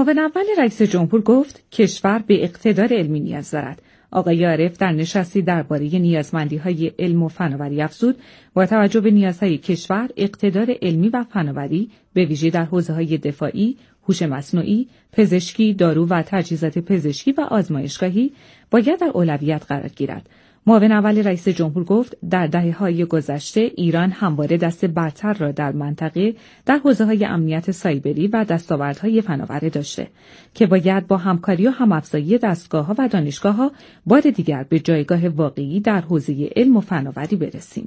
معاون اول رئیس جمهور گفت کشور به اقتدار علمی نیاز دارد. آقای عارف در نشستی درباره نیازمندی‌های علم و فناوری افزود با توجه به نیازهای کشور، اقتدار علمی و فناوری به ویژه در حوزه‌های دفاعی، هوش مصنوعی، پزشکی، دارو و تجهیزات پزشکی و آزمایشگاهی باید در اولویت قرار گیرد. معاون اول رئیس جمهور گفت در دهه‌های گذشته ایران همواره دست برتر را در منطقه در حوزه‌های امنیت سایبری و دستاوردهای فناوری داشته که باید با همکاری و هم‌افزایی دستگاه‌ها و دانشگاه‌ها بار دیگر به جایگاه واقعی در حوزه علم و فناوری برسیم.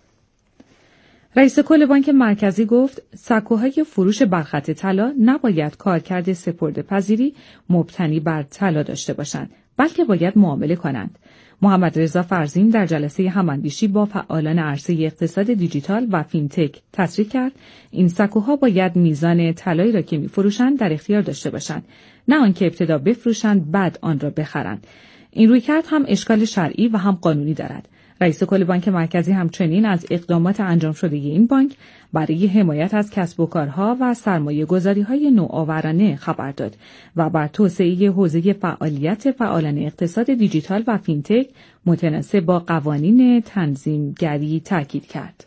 رئیس کل بانک مرکزی گفت سکوهای فروش برخط طلا نباید کارکرد سپرده‌پذیری مبتنی بر طلا داشته باشند، بلکه باید معامله کنند. محمد رضا فرزین در جلسه هماندیشی با فعالان عرصه اقتصاد دیجیتال و فینتک تصریح کرد این سکوها باید میزان طلایی را که می‌فروشند در اختیار داشته باشند، نه آنکه ابتدا بفروشند بعد آن را بخرند. این رویکرد هم اشکال شرعی و هم قانونی دارد. رئیس کل بانک مرکزی همچنین از اقدامات انجام شده این بانک برای حمایت از کسب و کارها و سرمایه‌گذاری‌های نوآورانه خبر داد و بر توسعه حوزه فعالیت فعالان اقتصاد دیجیتال و فینتک متناسب با قوانین تنظیمگری تاکید کرد.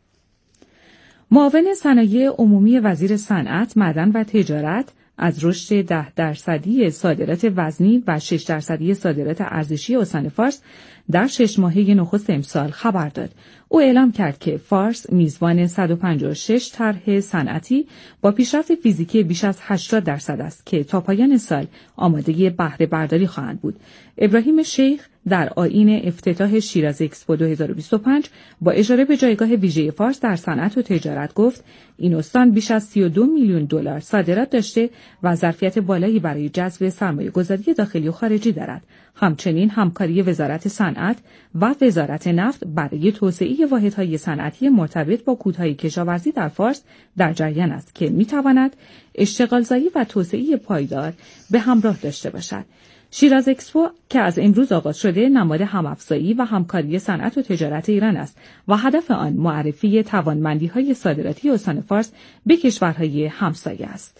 معاون صنایع عمومی وزیر صنعت، معدن و تجارت از رشد 10% صادرات وزنی و 6% صادرات ارزشی استان فارس در 6 ماهه نخست امسال خبر داد. او اعلام کرد که فارس میزبان 156 طرح صنعتی با پیشرفت فیزیکی بیش از 80% است که تا پایان سال آماده بهره برداری خواهند بود. ابراهیم شیخ در آیین افتتاح شیراز اکسپو 2025 با اشاره به جایگاه ویژه فارس در صنعت و تجارت گفت این استان بیش از 32 میلیون دلار صادرات داشته و ظرفیت بالایی برای جذب سرمایه‌گذاری داخلی و خارجی دارد. همچنین همکاری وزارت صنعت و وزارت نفت برای توسعه واحدهای صنعتی مرتبط با کودهای کشاورزی در فارس در جریان است که می‌تواند اشتغالزایی و توسعه پایدار به همراه داشته باشد. شیراز اکسپو که از امروز آغاز شده نماد هم‌افزایی و همکاری صنعت و تجارت ایران است و هدف آن معرفی توانمندی‌های صادراتی استان فارس به کشورهای همسایه است.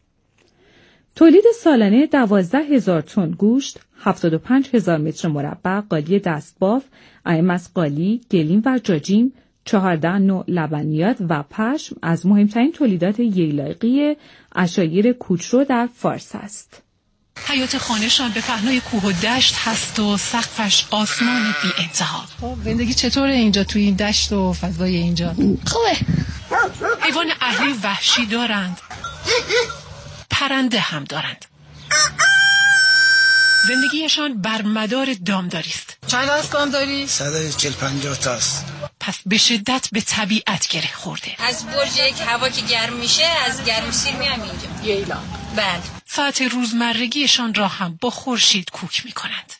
تولید سالانه 12,000 تن گوشت، 75,000 متر مربع قالی دستباف، اعم از قالی، گلیم و جاجیم، 14 نوع لبنیات و پشم از مهمترین تولیدات ییلاقی عشایر کوچرو در فارس است. حیات خانه‌شان به پهنای کوه و دشت هست و سقفش آسمان بی انتها. زندگی چطوره اینجا توی این دشت و فضای اینجا؟ خوبه. حیوان اهلی وحشی دارند، پرنده هم دارند. زندگیشان بر مدار دامداری است. چند هست دامداری؟ 140-50 تاست. پس به شدت به طبیعت گره خورده. از برج یک هوا که گرم میشه از گرمسیر میام اینجا. ییلا. بله. ساعت روزمرگیشان را هم با خورشید کوک میکنند.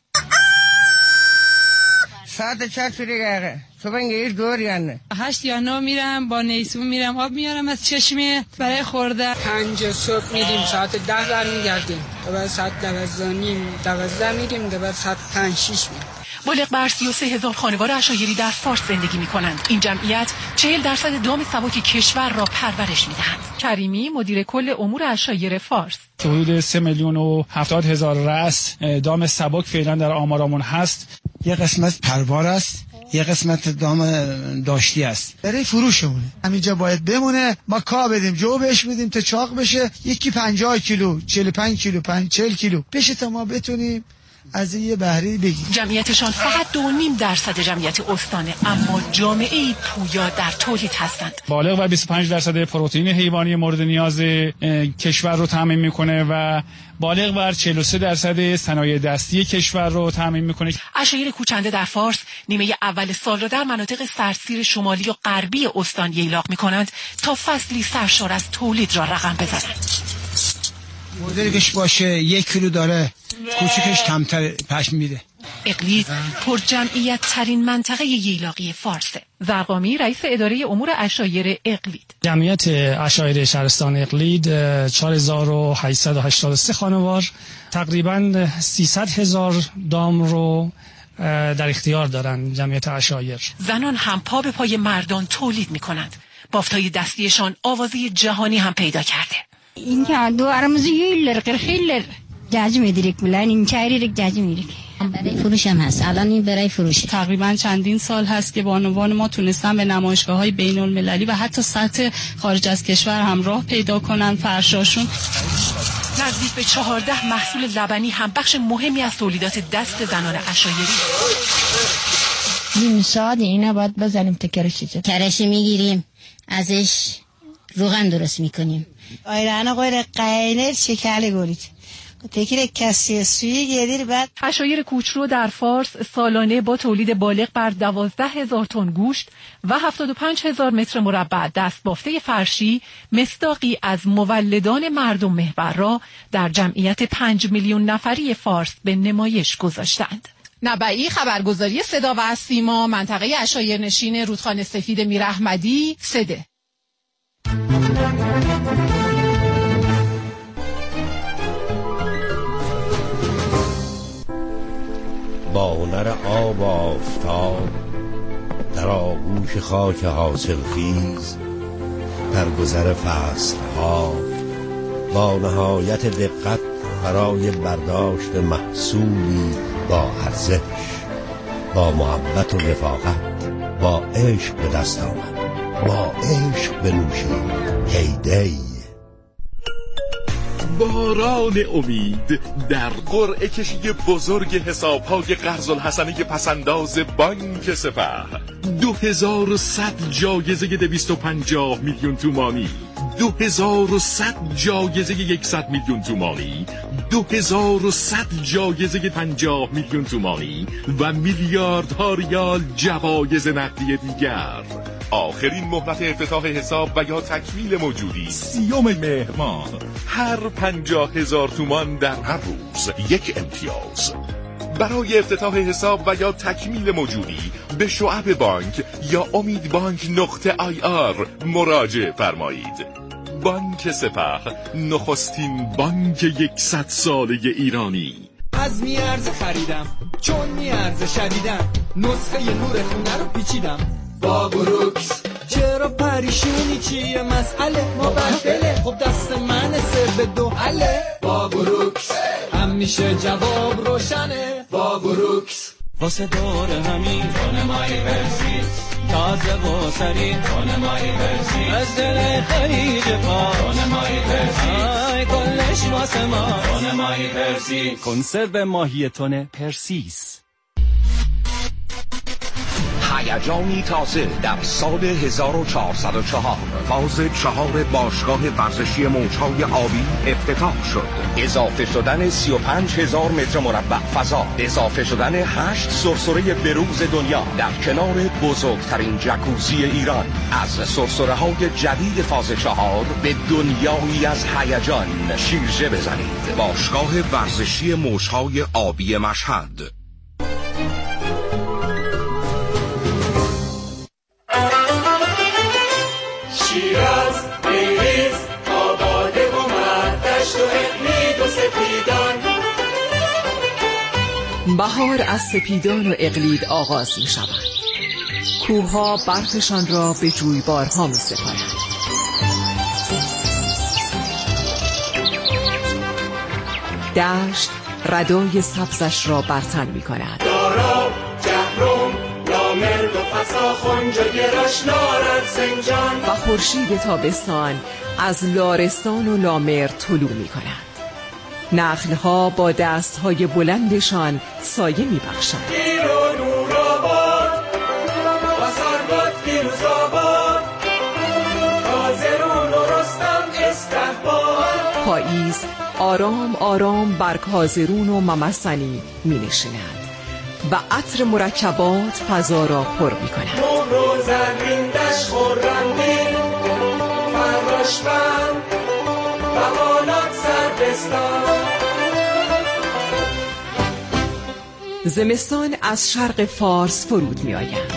ساعت چند دیگه صبح اینگه دور یعنی 8 یا 9 میرم با نیسون میرم آب میارم از چشمه برای خوردن. 5 صبح میریم ساعت 10 برمیگردیم. بعد ساعت 12 میریم بعد ساعت 5-6 میریم. بالغ بر 33,000 خانوار عشایری در فارس زندگی می‌کنند. این جمعیت 40% دام سبک کشور را پرورش می‌دهند. کریمی مدیر کل امور عشایر فارس: حدود 3,070,000 رأس دام سبک فعلا در آمارمون هست. یه قسمت پروار است، یه قسمت دام داشتی است. برای فروشمونه. همینجا باید بمونه، ما کا بدیم، جو بهش بدیم تا چاق بشه. یکی 50 کیلو، 45 کیلو، 40 کیلو بشه تا ما بتونیم از یه بهره بگیم. جمعیتشان فقط 2.5% جمعیت استانه، اما جامعه‌ای پویا در تولید هستند. بالغ بر 25% پروتئین حیوانی مورد نیاز کشور رو تامین میکنه و بالغ بر 43% صنایع دستی کشور رو تامین میکنه. عشایر کوچنده در فارس نیمه اول سال را در مناطق سرسیر شمالی و غربی استان ییلاق میکنند تا فصلی سرشار از تولید را رقم بزنند. بزرگش باشه 1 کیلو داره، کوچکش کمتر پشم میده. اقلید پر جمعیت ترین منطقه ییلاقی فارسه. زرقامی رئیس اداره امور عشایر اقلید: جمعیت عشایر شهرستان اقلید 4,883 خانوار، تقریباً 300,000 دام رو در اختیار دارن جمعیت عشایر. زنان هم پا به پای مردان تولید میکنند. بافتای دستیشان آوازه جهانی هم پیدا کرده. İnke duvarımızı yuyulur, kırkıyılır. Cacı medirik bilen, inke ayırırık cacı medirik. برای فروش هم هست. الان این برای فروشه. تقریبا چندین سال هست که بانوان ما تونستن به نمایشگاه‌های بین‌المللی و حتی سطح خارج از کشور هم راه پیدا کنن فرشاشون. نزدیک به 14 محصول لبنی هم بخش مهمی از تولیدات دست زنان عشایری. نیم ساعت اینا باید بزنیم تا کرشی میگیریم، ازش روغن درست میکنیم. آیرانه غیر قیلر شکل گولید. تکیل کسی سوی گیدیر بعد. عشایر کوچرو در فارس سالانه با تولید بالغ بر 12,000 تن گوشت و 75,000 متر مربع دستبافته فرشی مصداقی از مولدان مردم محور را در جمعیت 5 میلیون نفری فارس به نمایش گذاشتند. نبعی خبرگزاری صدا و سیما منطقه عشایرنشین رودخانه سفید میراحمدی سده. با هنر آب و آفتاب در آغوش خاک حاصل خیز در گذر فصلها با نهایت دقت برای برداشت محصولی با ارزش، با محبت و رفاقت، با عشق به دست آمد، با عشق بنوشید. هیدی باران امید در قرعه کشی بزرگ حساب‌های قرض الحسنه پسنداز بانک سپه. 2100 جایزه 250 میلیون تومانی، 2100 جایزه 100 میلیون تومانی، 2100 جایزه 50 میلیون تومانی و میلیاردها ریال جوایز نقدی دیگر. آخرین مهلت افتتاح حساب و یا تکمیل موجودی 30 مهر ماه. هر 50,000 تومان در هر روز یک امتیاز. برای افتتاح حساب و یا تکمیل موجودی به شعب بانک یا امیدبانک.ir مراجعه فرمایید. بانک سپه، نخستین بانک 100 ساله ایرانی. از میارزه خریدم چون میارزه شدیدم، نسخه نور خونه رو پیچیدم با بروکس. چرا پریشونی چیه مسئله مبدله، خب دست من سر به دو حله. با بروکس هم میشه جواب روشنه. با بروکس واسه دور همین خونمایی پرسیز، تازه و سریع خونمایی پرسیز، از دل خلیج پا خونمایی پرسیز، آی کلش واسه ما خونمایی پرسیز. کنسرو ماهی تون پرسیز. هیجانی تازه در سال 1404 فاز 4 باشگاه ورزشی موج‌های آبی افتتاح شد. اضافه شدن 35,000 متر مربع فضا، اضافه شدن 8 سرسره بروز دنیا در کنار بزرگترین جکوزی ایران. از سرسره‌های جدید فاز 4 به دنیایی از هیجان شیرجه بزنید. باشگاه ورزشی موج‌های آبی مشهد. شیراز، نیریز، آباده و مرد، دشت و اقلید و سپیدان. بهار از سپیدان و اقلید آغاز می شود. کوه‌ها برفشان را به جویبارها می سپارند. دشت ردای سبزش را برتن می کند. دارا، جهرم، لامرد و فسا، خنج و گراش، نارد، سنجان و خورشید تابستان از لارستان و لامرد طلوع می کند. نخل‌ها با دست‌های بلندشان سایه می‌بخشند. گیر و نور آباد و سرباد فیروز آباد، کازرون و رستم استحبال. پاییز آرام آرام بر کازرون و ممسنی می‌نشیند و عطر مرکبات فضا را پر می‌کند. مهر و زرین دشت خرمدین، فراشبند و بالات سربستان. زمستان از شرق فارس فرود می آید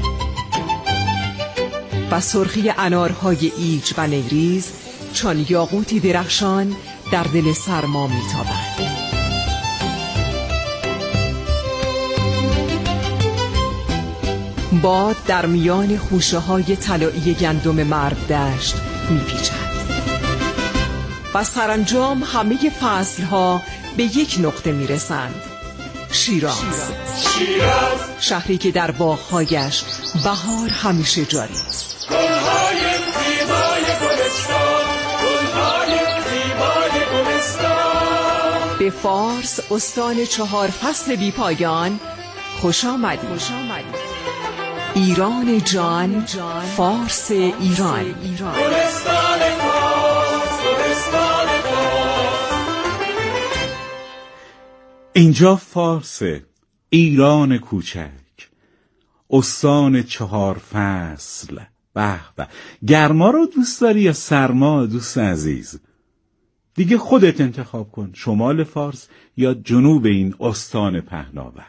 و سرخی انارهای ایج و نیریز چون یاقوتی درخشان در دل سرما می تابند. باد در میان خوشه های طلایی گندم مرد دشت می پیچد. و سرانجام همه فصلها به یک نقطه میرسند. شیراز، شهری که در باغ‌هایش بهار همیشه جاری است. گل‌های زیبای گلستان، گل‌های زیبای گلستان. به فارس، استان 4 فصل بی پایان خوش آمدید. ایران جان، فارس ایران. گلستان فارس، گلستان فارس. اینجا فارس، ایران کوچک، استان 4 فصل. به به، گرما رو دوست داری یا سرما دوست عزیز؟ دیگه خودت انتخاب کن، شمال فارس یا جنوب این استان پهناور.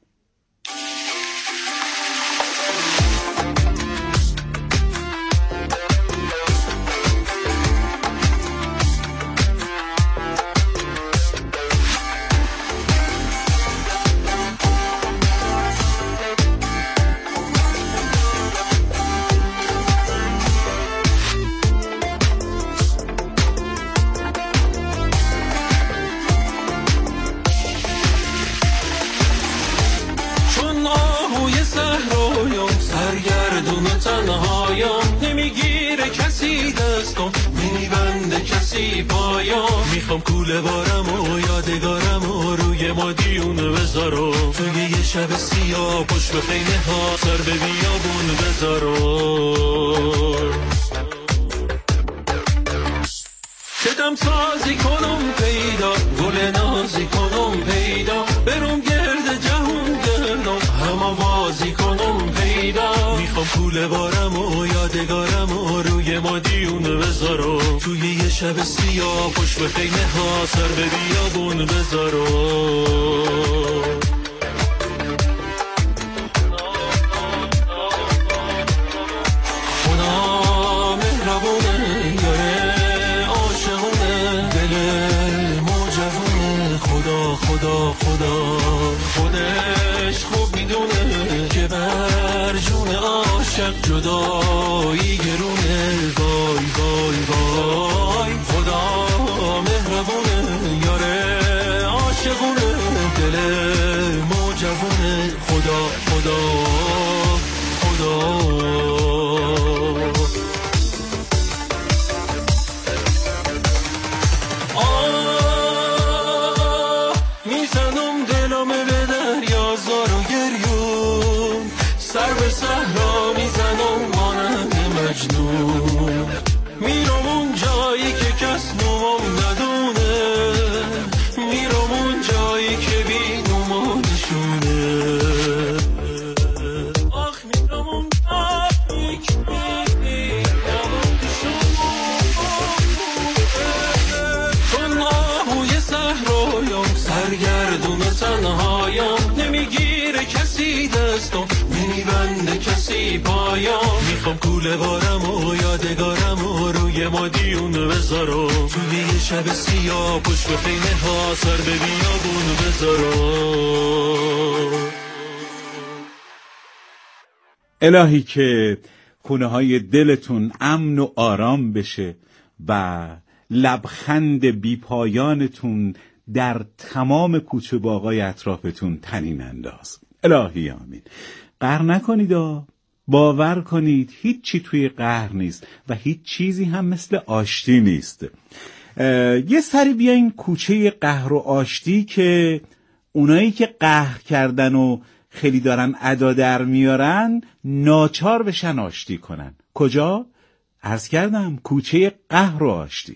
میخوام کوله بارم و یادگارم و روی مادیون بذارم، توی یه شب سیاه پشت به خیمه ها سر به بیابون بذارم، کدم سازی کنم پیدا، گل نازی کنم پیدا، برم گرد جهون گردم هم آوازی کنم پیدا. میخوام کوله بارم و یادگارم و روی مادیون بذارم، توی یه شب سیاه پشت به خیمه ها سر به بیابون بذارم. خدا مهربونه، یاره عاشقونه، دل موجبونه، خدا خدا خدا خودش خوب میدونه که بر جون عاشق جدایی گرونه. وای وای وای، خدا مهربونه، یاره عاشقونه، دل موجبونه، خدا خدا خدا. میزنم دلمه به دریا زار و گریون، سر به صحرا میزنم مانند مجنون، میرم اون جایی که کس نوم ندونه، میرم اون جایی که بی نوم نشونه. آخ میرم اون جایی که بی نوم چون آهوی صحرایم، سرگردون تنهایم، نمیگیره کسی دستم، نمیبنده کسی پایم. میخوام کوله بارم و یادگارم و روی مادیون بذارم، توی یه شب سیاه پشت به خیمه ها سر به بیابون بذارم. الهی که خونه های دلتون امن و آرام بشه و لبخند بی پایانتون در تمام کوچه باغای اطرافتون طنین انداز. الهی آمین. قهر نکنید، باور کنید هیچ چی توی قهر نیست و هیچ چیزی هم مثل آشتی نیست. یه سری بیاین کوچه قهر و آشتی که اونایی که قهر کردن و خیلی دارن ادا در میارن ناچار بشن آشتی کنن. کجا؟ عرض کردم کوچه قهر و آشتی.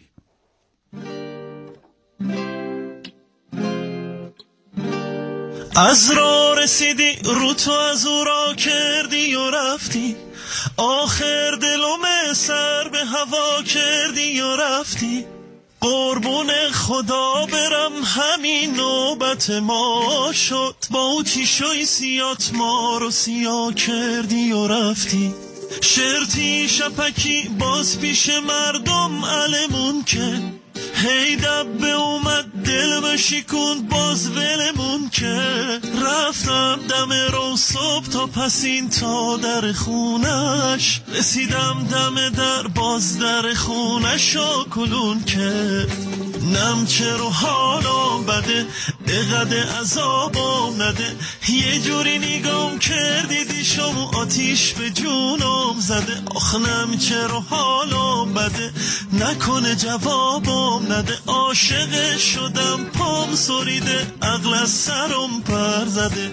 از راه رسیدی رو تو از او را کردی و رفتی، آخر دلم سر به هوا کردی و رفتی. قربون خدا برم همین نوبت ما شد، با او تیشوی سیات ما رو سیاه کردی و رفتی. شرطی شپکی باز پیش مردم علمون که هی دبه اومد دل بشکوند باز ولمون که رفتم دم رو صبح تا پسین تا در خونش رسیدم دم در باز در خونش و کلون که نم چرا حالم بده دقده عذابم نده یه جوری نگام کردی دیشم آتیش به جونم زده آخ نم چرا حالم بده نکنه جوابم نده عاشق شدم پام سریده عقل از سرم پر زده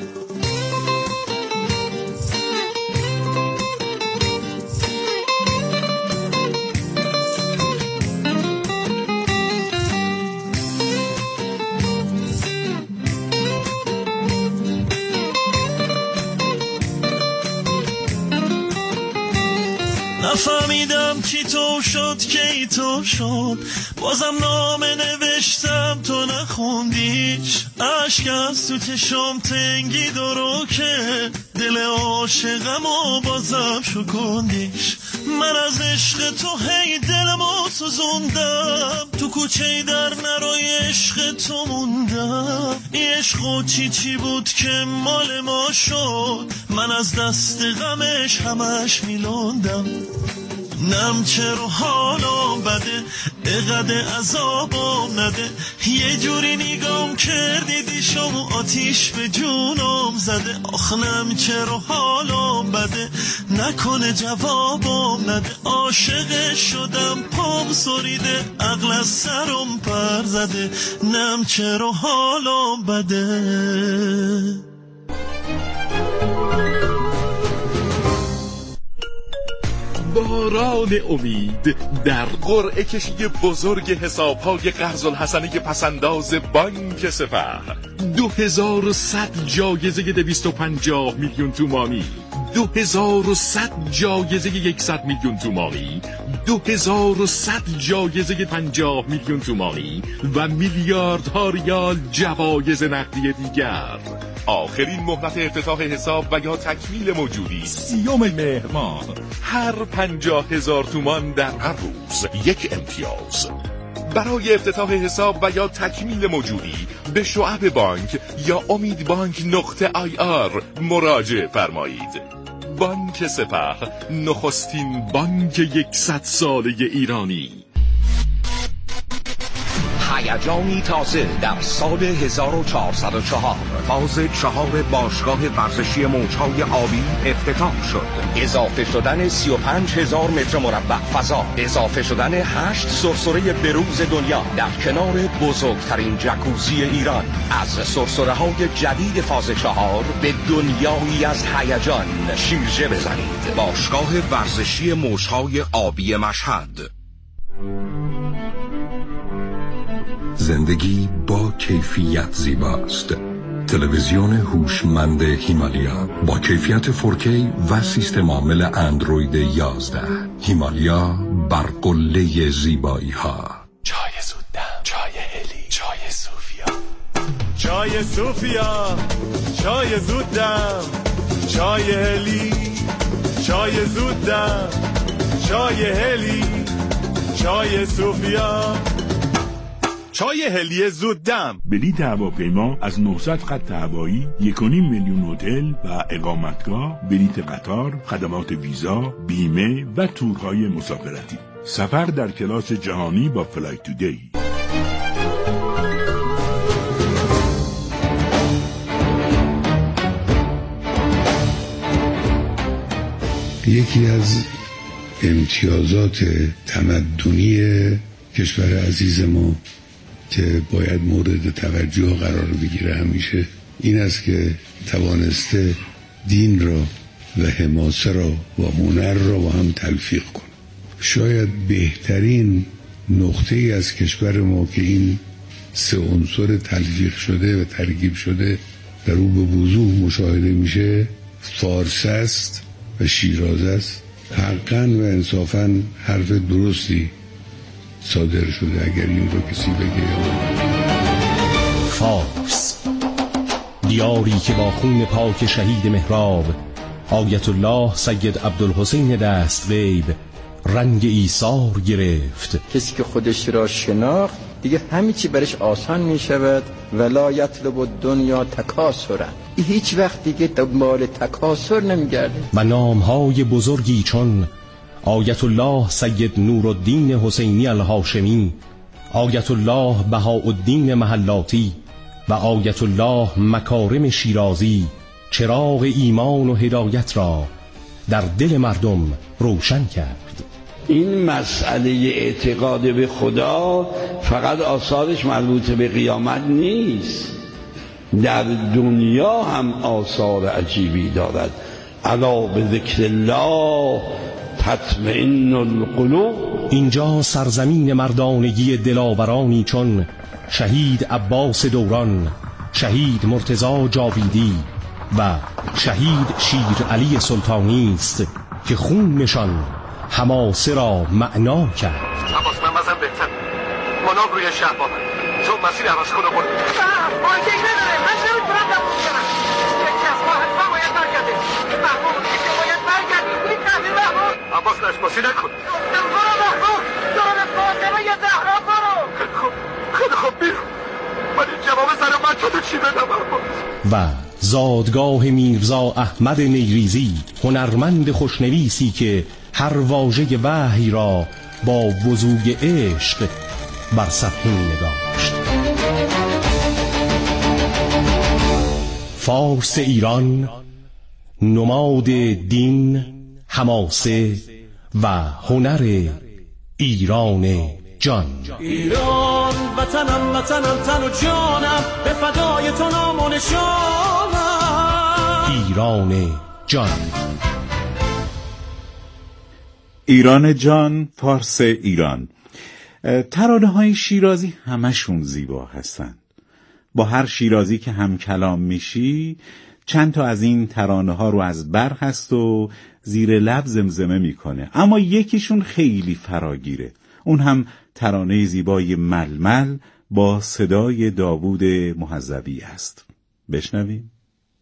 نفهمیدم کی تو شد کی تو شد بازم نامه نوشتم تو نخوندیش عشق از تو چشم تنگی درو که دل عاشقم و بازم شکندیش من از عشق تو هی دلمو سوزوندم تو کوچه در نروی عشق تو موندم این عشق چی بود که مال ما شد من از دست غمش همش میلوندم نم چرا حالم بده دقده عذابم نده یه جوری نگام کردی دیشم آتیش به جونم زده آخ نم چرا حالم بده نکنه جوابم نده عاشق شدم پام سریده عقل از سرم پر زده نم چرا حالم بده باران امید در قرعه کشی بزرگ حساب‌های قرض‌الحسنه پسنداز بانک سپه 2100 جایزه 250 میلیون تومانی 2100 جایزه 100 میلیون تومانی 2100 جایزه 50 میلیون تومانی و میلیاردها ریال جوایز نقدی دیگر. آخرین مهلت افتتاح حساب و یا تکمیل موجودی 30 مهر ماه. هر 50,000 تومان در هر روز یک امتیاز. برای افتتاح حساب و یا تکمیل موجودی به شعب بانک یا امیدبانک.ir مراجعه فرمایید. بانک سپه، نخستین بانک 100 ساله ایرانی. هیجانی تازه در سال 1404 فاز 4 باشگاه ورزشی موج‌های آبی افتتاح شد. اضافه شدن 35,000 متر مربع فضا، اضافه شدن 8 سرسره بروز دنیا در کنار بزرگترین جکوزی ایران. از سرسره‌های جدید فاز 4 به دنیایی از هیجان شیرجه بزنید. باشگاه ورزشی موج‌های آبی مشهد. زندگی با کیفیت زیباست. تلویزیون هوشمند هیمالیا با کیفیت 4K و سیستم عامل اندروید 11. هیمالیا بر قله زیبایی ها. چای زودم، چای هلی، چای صوفیا، چای صوفیا، چای زودم، چای هلی، چای زودم، چای هلی، چای صوفیا. چای هلی زودم. بلیط هواپیما از 900 خط هوایی، 1.5 میلیون هتل و اقامتگاه، بلیط قطار، خدمات ویزا، بیمه و تورهای مسافرتی. سفر در کلاس جهانی با فلای تودی. یکی از امتیازات تمدنی کشور عزیز ما که باید مورد توجه قرار بگیره همیشه این است که توانسته دین را و حماسه را و هنر را با هم تلفیق کنه. شاید بهترین نقطه ای از کشور ما که این سه عنصر تلفیق شده و ترکیب شده در او به وضوح مشاهده میشه فارس است و شیراز است. حقاً و انصافاً حرف درستی صادر شده اگر این رو کسی بگه. فارس، دیاری که با خون پاک شهید مهراب آیت الله سید عبدالحسین دستغیب رنگ ایثار گرفت. کسی که خودش را شناخت دیگه همه چی برش آسان می شود. ولا یطلب الدنیا تکاسرا، هیچ وقت دیگه دنبال تکاسر نمیگرده. و نامهای بزرگی چون آیت الله سید نورالدین حسینی الهاشمی، آیت الله بهاءالدین محلاتی و آیت الله مکارم شیرازی چراغ ایمان و هدایت را در دل مردم روشن کرد. این مسئله اعتقاد به خدا فقط آثارش مربوط به قیامت نیست، در دنیا هم آثار عجیبی دارد. الا به ذکر الله تطمئن القلوب. اینجا سرزمین مردانگی دلاورانی چون شهید عباس دوران، شهید مرتضی جاویدی و شهید شیر علی سلطانی است که خونشان حماسه را معنا کرد. عباس من وزن بهتر، مناب روی شهر بابا تو مسیر عوض کنه برد. مایکش نداره، من نمیتونم دمون کنم. یکی از ما حتما باید برگرده. محمود دیگه باید برگردی. این تحویل محمود. عباس نشماسی نکن. برو محمود، دور فاطمه یه زهرا برو. خیلی خوب بیرون. من این جواب سر من تو چی بدم عباس؟ و زادگاه میرزا احمد نیریزی، هنرمند خوشنویسی که هر واژه وحی را با وضوح عشق بر صفحه نگاشت. فارس ایران، نماد دین، حماسه و هنر ایران جان. ایران وطنم وطنم تن و جانم، به فدای تو نام و نشانم. ایران جان. ایران جان، فارس ایران. ترانه های شیرازی همشون زیبا هستن. با هر شیرازی که هم کلام میشی چند تا از این ترانه ها رو از بر هست و زیر لب زمزمه میکنه، اما یکیشون خیلی فراگیره. اون هم ترانه زیبای ململ با صدای داوود محذبی است. بشنویم.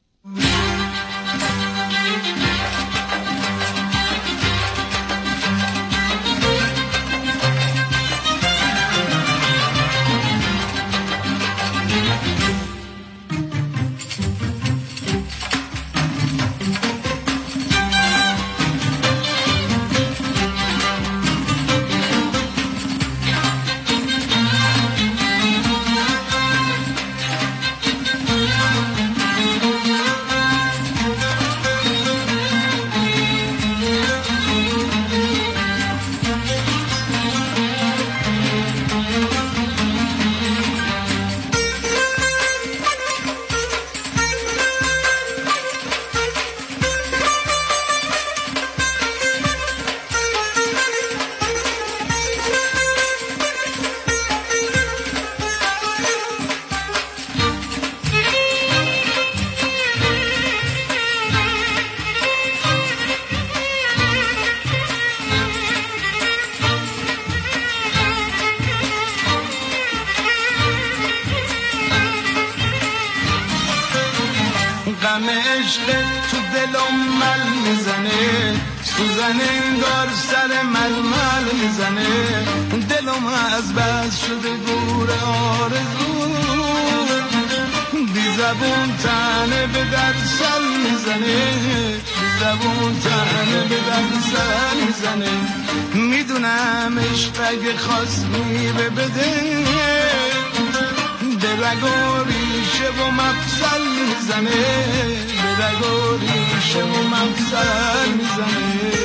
غم عشق تو دلم مل میزنه، سوزن انگار سر ململ میزنه، دلم از بس شده گور آرزو، بی زبون تنه به در سل میزنه، بی زبون تنه به در سل میزنه. میدونم عشق اگه خواست میره بده، به رگ و ریشه و مفصل میزنه، به رگ و ریشه و مفصل میزنه.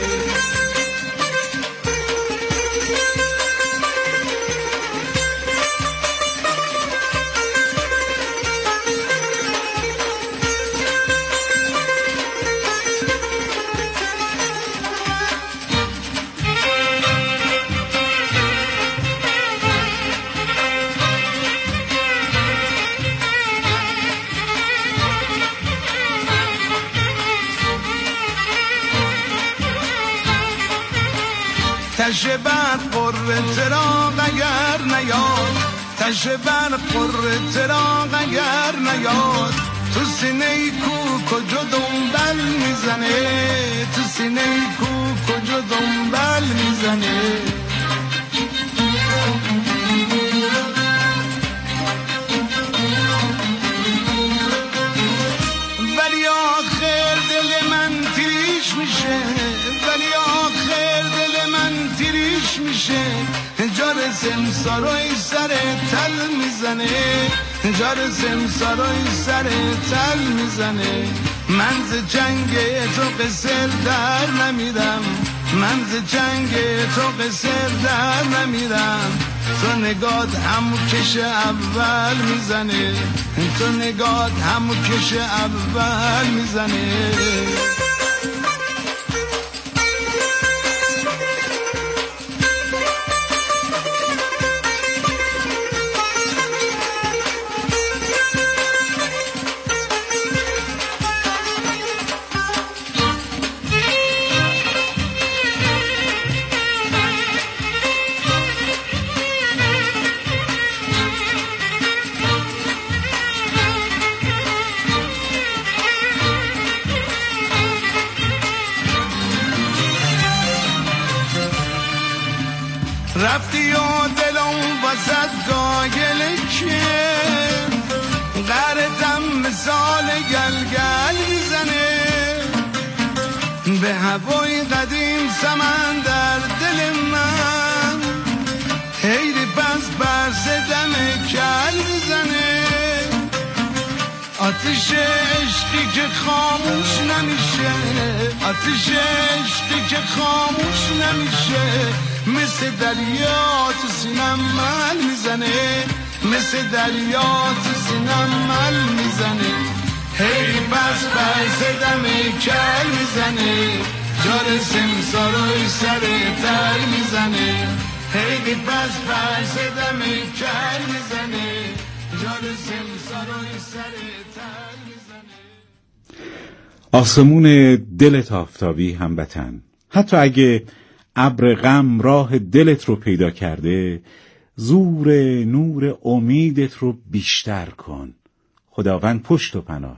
تشه بر قره چراغ اگر نیاد، تشه بر قره چراغ اگر نیاد، تو سینه کو کجا دنبال میزنه، تو سینه کو کجا دنبال میزنه. سمساروی سر تل میزنه، جار سمساروی سر تل میزنه. من ز جنگ تو قصر در نمیرم، من ز جنگ تو قصر در نمیرم. تو نگات همو کش اول میزنه، تو نگات همو کش اول میزنه. رفتی و دلم وسط گاگله که غرتم مثال گلگل میزنه. به هوای قدیم سمن در دل من، حیری بس برز دم کل میزنه. آتش عشقی که خاموش نمیشه، آتش عشقی که خاموش نمیشه. مثل دریا تو سینم مل میزنه، مثل دریا تو سینم مل میزنه. هی بس دم کل میزنه، جار سمساروی سر تل میزنه. هی بس دم کل میزنه، جار سمساروی سر تل میزنه. آسمون دلت آفتابی هموطن، حتی اگه ابر غم راه دلت رو پیدا کرده، زور نور امیدت رو بیشتر کن. خداوند پشت و پناهت.